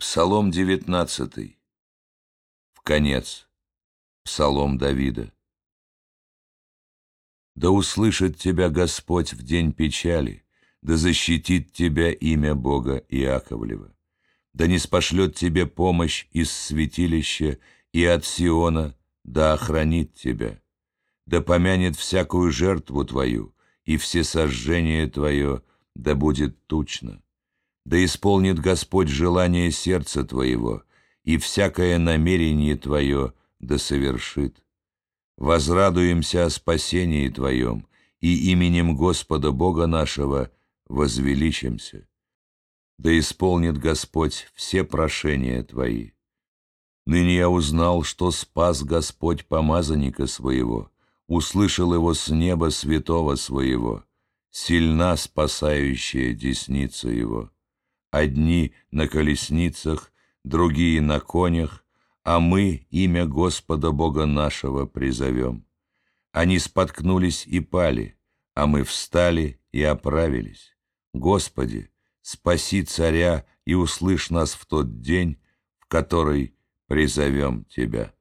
Псалом 19. В конец. Псалом Давида. Да услышит тебя Господь в день печали, да защитит тебя имя Бога Иаковлева, да ниспошлет тебе помощь из святилища и от Сиона, да охранит тебя, да помянет всякую жертву твою, и всесожжение твое да будет тучно. Да исполнит Господь желание сердца твоего, и всякое намерение твое да совершит. Возрадуемся о спасении твоем, и именем Господа Бога нашего возвеличимся. Да исполнит Господь все прошения твои. Ныне я узнал, что спас Господь помазанника своего, услышал его с неба святого своего, сильна спасающая десница его. Одни на колесницах, другие на конях, а мы имя Господа Бога нашего призовем. Они споткнулись и пали, а мы встали и оправились. Господи, спаси царя и услышь нас в тот день, в который призовем Тебя.